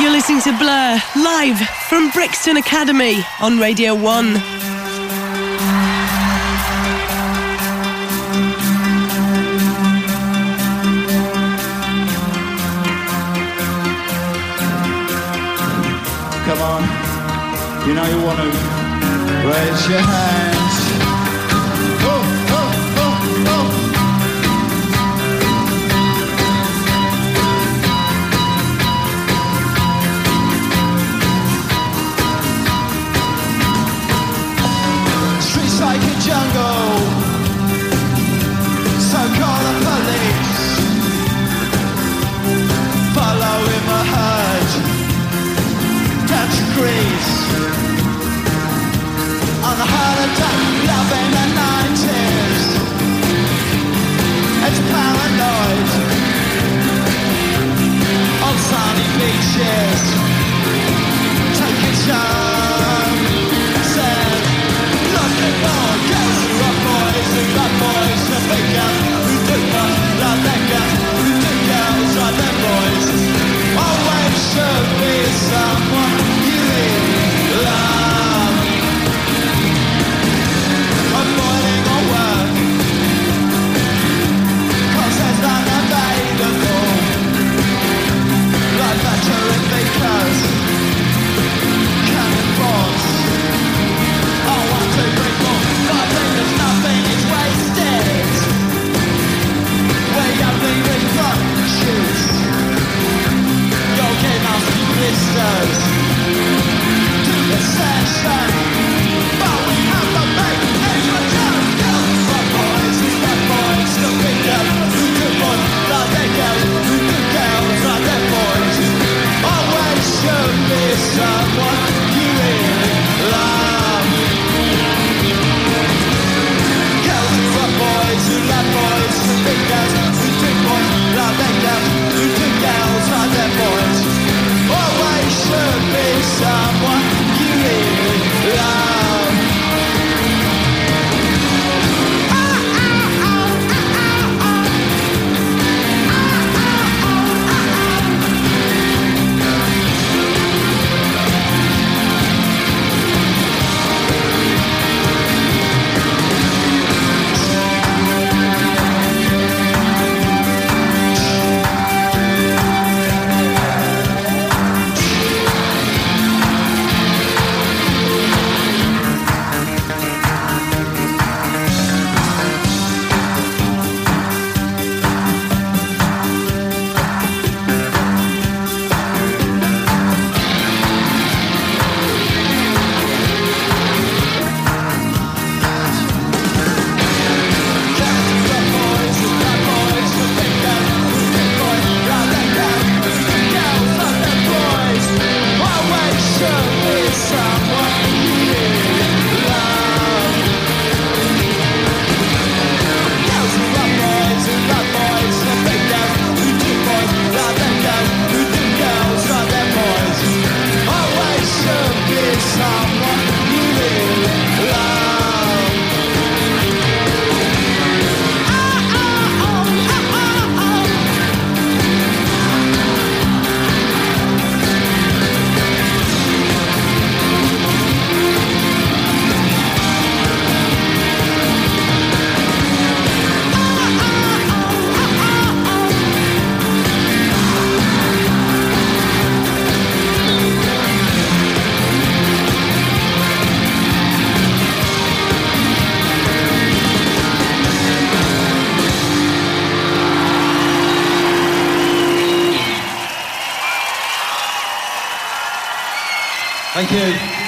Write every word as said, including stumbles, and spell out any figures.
You're listening to Blur, live from Brixton Academy on Radio one. Come on, you know you want to raise your hands. Oh, oh, oh, oh. Streets like a jungle, so call the police. Follow in my herd down to Greece. On the heart attack, love in the nineties. It's paranoid on sunny beaches. Take it young, said, looking for girls who are boys, who love boys, who big girls, who do not love their girls, who do girls like their boys. Always should be someone you really love. Avoiding all work, cause there's none available. Like veteran makers, cannon balls. Oh, one, two, three, four, five, there's nothing, it's wasted. We only reproduce. Your game must be blisters to the session, but we have to make extra time. For boys, who's bad boys, still big girls, who good boys, like their girls, who good girls, like their boys. Always should be someone you really love. Girls who are boys, who love boys, who big girls, who good boys, like their girls, who good girls, like their boys. Always should be someone you really love. Ah, ah, ah, ah, ah, ah. Thank you.